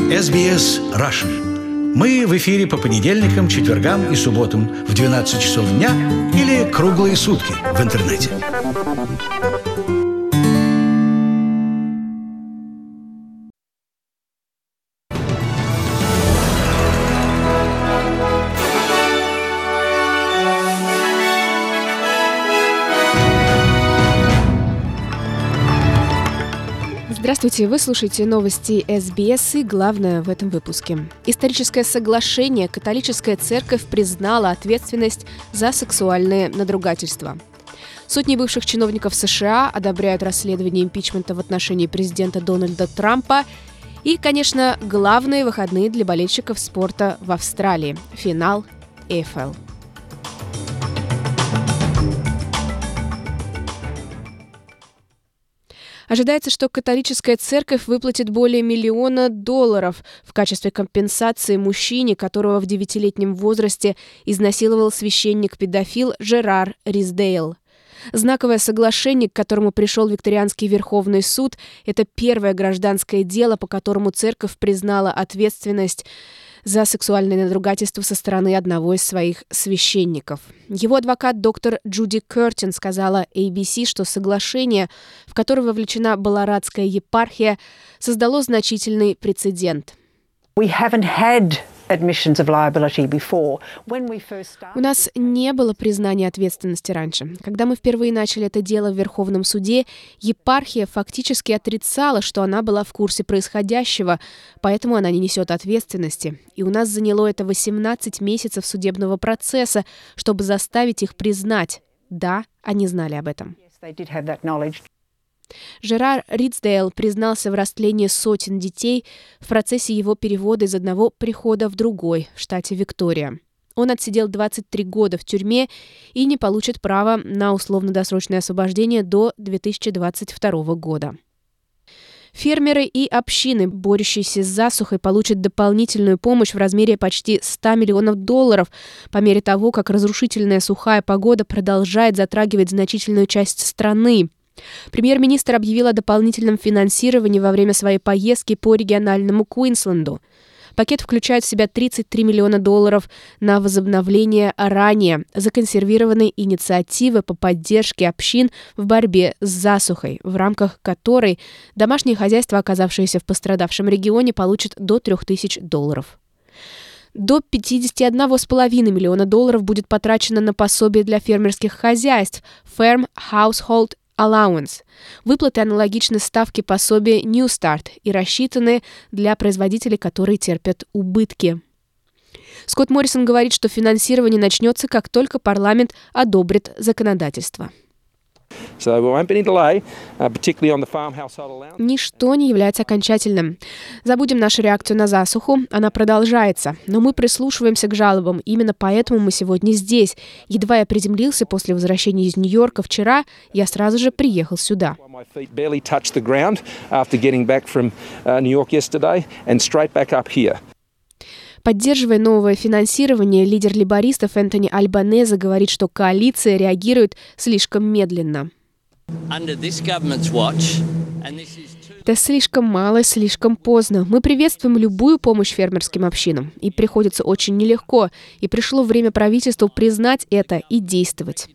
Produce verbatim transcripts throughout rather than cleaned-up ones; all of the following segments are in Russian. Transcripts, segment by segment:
эс би эс Russian. Мы в эфире по понедельникам, четвергам и субботам в двенадцать часов дня или круглые сутки в интернете. Здравствуйте, вы слушаете новости эс би эс и главное в этом выпуске. Историческое соглашение. Католическая церковь признала ответственность за сексуальные надругательства. Сотни бывших чиновников США одобряют расследование импичмента в отношении президента Дональда Трампа. И, конечно, главные выходные для болельщиков спорта в Австралии. Финал эй эф эл. Ожидается, что католическая церковь выплатит более миллиона долларов в качестве компенсации мужчине, которого в девятилетнем возрасте изнасиловал священник-педофил Жерар Рисдейл. Знаковое соглашение, к которому пришел Викторианский Верховный суд, это первое гражданское дело, по которому церковь признала ответственность за сексуальное надругательство со стороны одного из своих священников. Его адвокат доктор Джуди Кертин сказала эй би си, что соглашение, в которое вовлечена Баларадская епархия, создало значительный прецедент. We haven't had admissions of liability before. У нас не было признания ответственности раньше. Когда мы впервые начали это дело в Верховном суде, епархия фактически отрицала, что она была в курсе происходящего, поэтому она не несет ответственности. И у нас заняло это восемнадцать месяцев судебного процесса, чтобы заставить их признать. Да, они знали об этом. Жерар Рисдейл признался в растлении сотен детей в процессе его перевода из одного прихода в другой, в штате Виктория. Он отсидел двадцать три года в тюрьме и не получит права на условно-досрочное освобождение до две тысячи двадцать второго года. Фермеры и общины, борющиеся с засухой, получат дополнительную помощь в размере почти ста миллионов долларов по мере того, как разрушительная сухая погода продолжает затрагивать значительную часть страны. Премьер-министр объявил о дополнительном финансировании во время своей поездки по региональному Квинсленду. Пакет включает в себя тридцать три миллиона долларов на возобновление ранее законсервированной инициативы по поддержке общин в борьбе с засухой, в рамках которой домашние хозяйства, оказавшиеся в пострадавшем регионе, получат до трех тысяч долларов. До пятьдесят один целых пять десятых миллиона долларов будет потрачено на пособие для фермерских хозяйств Farm Household Allowance. Выплаты аналогичны ставке пособия New Start и рассчитаны для производителей, которые терпят убытки. Скотт Моррисон говорит, что финансирование начнется, как только парламент одобрит законодательство. Ничто не является окончательным. Забудем нашу реакцию на засуху, она продолжается, но мы прислушиваемся к жалобам, именно поэтому мы сегодня здесь. Едва я приземлился после возвращения из Нью-Йорка вчера, я сразу же приехал сюда. Поддерживая новое финансирование, лидер лейбористов Энтони Альбанезе говорит, что коалиция реагирует слишком медленно. Это слишком мало и слишком поздно. Мы приветствуем любую помощь фермерским общинам. И приходится очень нелегко. И пришло время правительству признать это и действовать.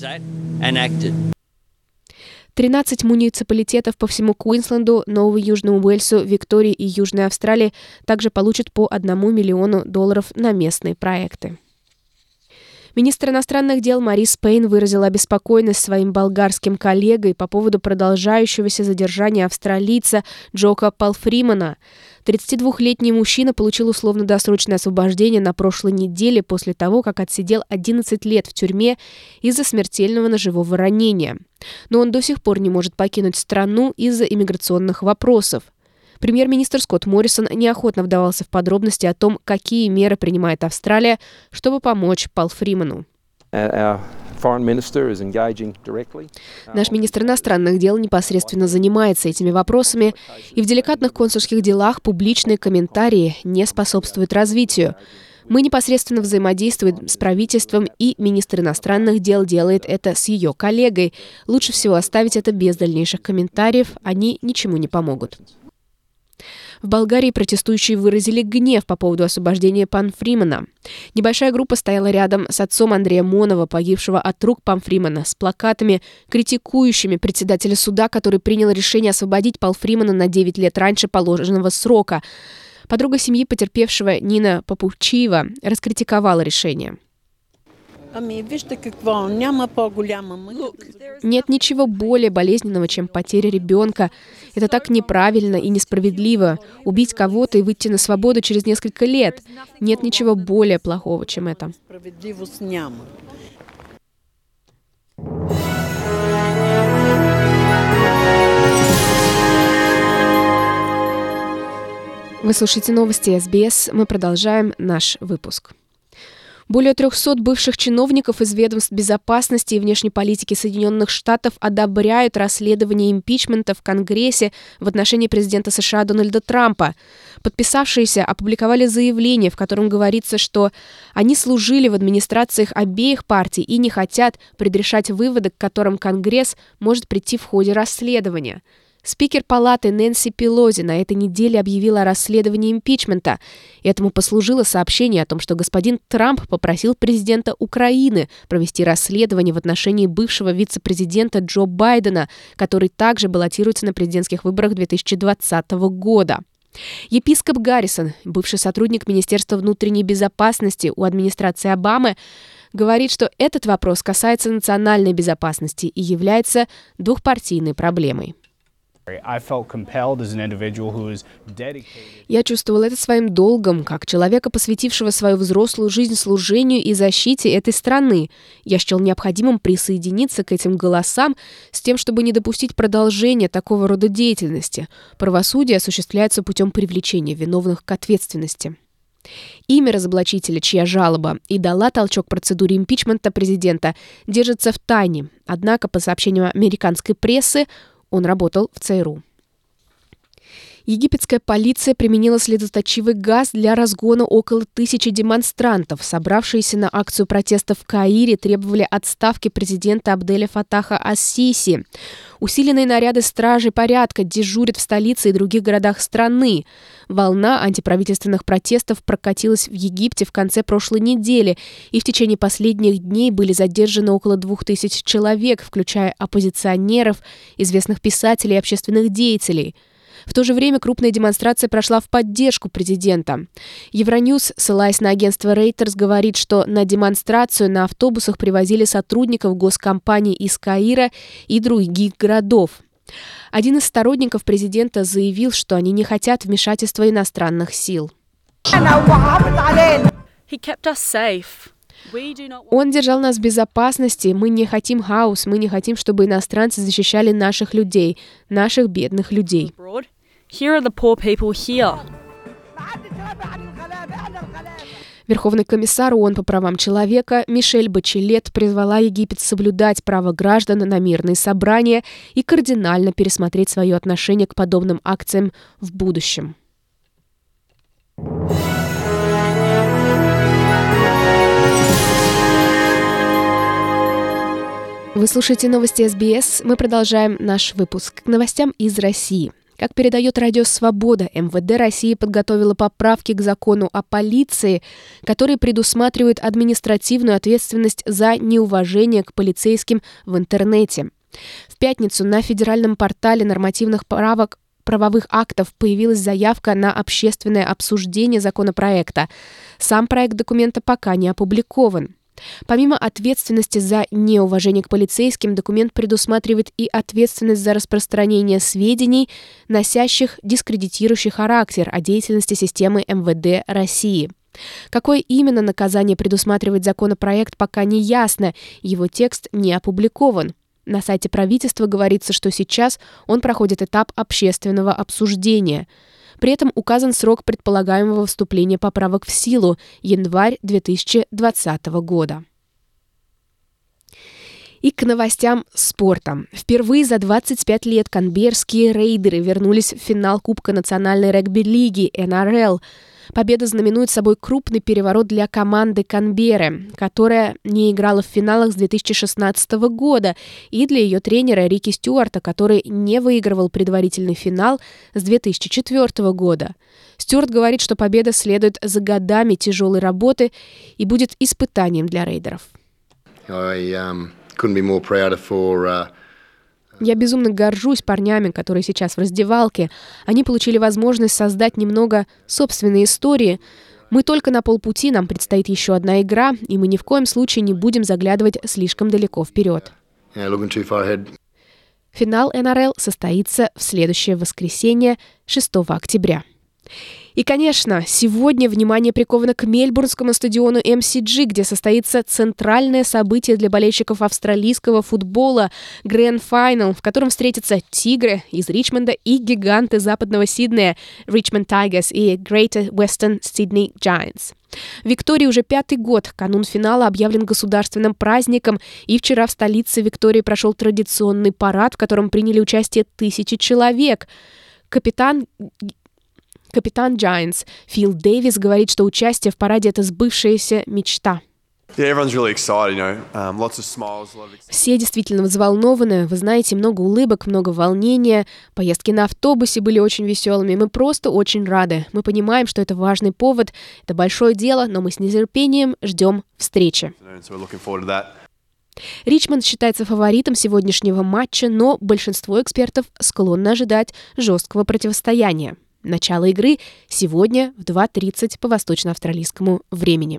тринадцать муниципалитетов по всему Квинсленду, Новому Южному Уэльсу, Виктории и Южной Австралии также получат по одному миллиону долларов на местные проекты. Министр иностранных дел Марис Пейн выразил обеспокоенность своим болгарским коллегой по поводу продолжающегося задержания австралийца Джока Палфримана. тридцатидвухлетний мужчина получил условно-досрочное освобождение на прошлой неделе после того, как отсидел одиннадцать лет в тюрьме из-за смертельного ножевого ранения. Но он до сих пор не может покинуть страну из-за иммиграционных вопросов. Премьер-министр Скотт Моррисон неохотно вдавался в подробности о том, какие меры принимает Австралия, чтобы помочь Палфриману. Наш министр иностранных дел непосредственно занимается этими вопросами, и в деликатных консульских делах публичные комментарии не способствуют развитию. Мы непосредственно взаимодействуем с правительством, и министр иностранных дел делает это с ее коллегой. Лучше всего оставить это без дальнейших комментариев, они ничему не помогут. В Болгарии протестующие выразили гнев по поводу освобождения Пан Фримана. Небольшая группа стояла рядом с отцом Андрея Монова, погибшего от рук Пан Фримана, с плакатами, критикующими председателя суда, который принял решение освободить Пан Фримана на девять лет раньше положенного срока. Подруга семьи потерпевшего Нина Попучиева раскритиковала решение. Нет ничего более болезненного, чем потеря ребенка. Это так неправильно и несправедливо. Убить кого-то и выйти на свободу через несколько лет. Нет ничего более плохого, чем это. Вы слушаете новости эс би эс. Мы продолжаем наш выпуск. Более трехсот бывших чиновников из ведомств безопасности и внешней политики Соединенных Штатов одобряют расследование импичмента в Конгрессе в отношении президента США Дональда Трампа. Подписавшиеся опубликовали заявление, в котором говорится, что они служили в администрациях обеих партий и не хотят предрешать выводы, к которым Конгресс может прийти в ходе расследования. Спикер Палаты Нэнси Пелоси на этой неделе объявила о расследовании импичмента. Этому послужило сообщение о том, что господин Трамп попросил президента Украины провести расследование в отношении бывшего вице-президента Джо Байдена, который также баллотируется на президентских выборах две тысячи двадцатого года. Епископ Гаррисон, бывший сотрудник Министерства внутренней безопасности у администрации Обамы, говорит, что этот вопрос касается национальной безопасности и является двухпартийной проблемой. Я чувствовал это своим долгом, как человека, посвятившего свою взрослую жизнь служению и защите этой страны. Я счел необходимым присоединиться к этим голосам с тем, чтобы не допустить продолжения такого рода деятельности. Правосудие осуществляется путем привлечения виновных к ответственности. Имя разоблачителя, чья жалоба и дала толчок процедуре импичмента президента, держится в тайне. Однако, по сообщениям американской прессы, он работал в ЦРУ. Египетская полиция применила слезоточивый газ для разгона около тысячи демонстрантов. Собравшиеся на акцию протеста в Каире требовали отставки президента Абделя Фатаха ас-Сиси. Усиленные наряды стражей порядка дежурят в столице и других городах страны. Волна антиправительственных протестов прокатилась в Египте в конце прошлой недели, и в течение последних дней были задержаны около двух тысяч человек, включая оппозиционеров, известных писателей и общественных деятелей. В то же время крупная демонстрация прошла в поддержку президента. Евроньюз, ссылаясь на агентство Reuters, говорит, что на демонстрацию на автобусах привозили сотрудников госкомпаний из Каира и других городов. Один из сторонников президента заявил, что они не хотят вмешательства иностранных сил. Он держал нас в безопасности. Мы не хотим хаос, мы не хотим, чтобы иностранцы защищали наших людей, наших бедных людей. Верховный комиссар ООН по правам человека Мишель Бачелет призвала Египет соблюдать право граждан на мирные собрания и кардинально пересмотреть свое отношение к подобным акциям в будущем. Вы слушаете новости эс би эс. Мы продолжаем наш выпуск к новостям из России. Как передает Радио Свобода, эм вэ дэ России подготовила поправки к закону о полиции, которые предусматривают административную ответственность за неуважение к полицейским в интернете. В пятницу на федеральном портале нормативных правок правовых актов появилась заявка на общественное обсуждение законопроекта. Сам проект документа пока не опубликован. Помимо ответственности за неуважение к полицейским, документ предусматривает и ответственность за распространение сведений, носящих дискредитирующий характер о деятельности системы эм вэ дэ России. Какое именно наказание предусматривает законопроект, пока не ясно, его текст не опубликован. На сайте правительства говорится, что сейчас он проходит этап общественного обсуждения. При этом указан срок предполагаемого вступления поправок в силу – январь две тысячи двадцатого года. И к новостям спорта. Впервые за двадцать пять лет канберрские рейдеры вернулись в финал Кубка национальной регби-лиги эн ар эл. Победа знаменует собой крупный переворот для команды Канберры, которая не играла в финалах с две тысячи шестнадцатого года, и для ее тренера Рики Стюарта, который не выигрывал предварительный финал с две тысячи четвёртого года. Стюарт говорит, что победа следует за годами тяжелой работы и будет испытанием для рейдеров. I, um, couldn't be more prouder for, uh... Я безумно горжусь парнями, которые сейчас в раздевалке. Они получили возможность создать немного собственной истории. Мы только на полпути, нам предстоит еще одна игра, и мы ни в коем случае не будем заглядывать слишком далеко вперед. Yeah, looking too far ahead. Финал эн эр эл состоится в следующее воскресенье, шестого октября. И, конечно, сегодня внимание приковано к мельбурнскому стадиону эм си джи, где состоится центральное событие для болельщиков австралийского футбола – Grand Final, в котором встретятся «Тигры» из Ричмонда и гиганты западного Сиднея – Richmond Tigers и Greater Western Sydney Giants. Виктория уже пятый год. Канун финала объявлен государственным праздником, и вчера в столице Виктории прошел традиционный парад, в котором приняли участие тысячи человек. Капитан... Капитан Giants Фил Дэвис говорит, что участие в параде – это сбывшаяся мечта. Yeah, everyone's really excited, you know, um, lots of smiles, a lot of... Все действительно взволнованы. Вы знаете, много улыбок, много волнения. Поездки на автобусе были очень веселыми. Мы просто очень рады. Мы понимаем, что это важный повод, это большое дело, но мы с нетерпением ждем встречи. So we're looking forward to that. Ричмонд считается фаворитом сегодняшнего матча, но большинство экспертов склонны ожидать жесткого противостояния. Начало игры сегодня в два тридцать по восточно-австралийскому времени.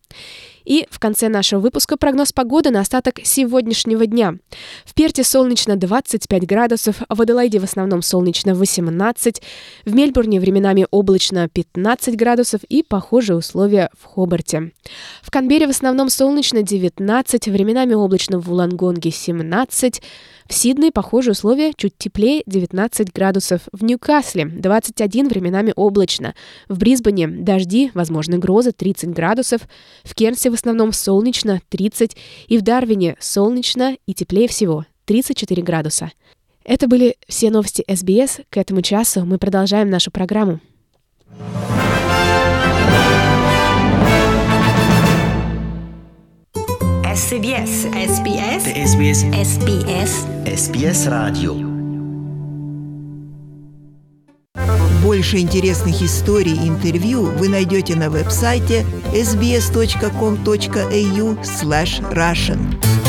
И в конце нашего выпуска прогноз погоды на остаток сегодняшнего дня. В Перте солнечно двадцать пять градусов, в Аделаиде в основном солнечно восемнадцать, в Мельбурне временами облачно пятнадцать градусов и похожие условия в Хобарте. В Канберре в основном солнечно девятнадцать, временами облачно в Вуллонгонге семнадцать, в Сиднее похожие условия, чуть теплее девятнадцать градусов, в Ньюкасле двадцать один, временами облачно, в Брисбене дожди, возможны грозы тридцать градусов, в Кернсе в основном солнечно тридцать и в Дарвине солнечно и теплее всего тридцать четыре градуса. Это были все новости эс би эс. К этому часу мы продолжаем нашу программу. эс би эс, эс би эс, эс би эс, эс би эс, эс би эс радио. Больше интересных историй и интервью вы найдете на веб-сайте эс би эс точка ком точка эй ю слэш Russian.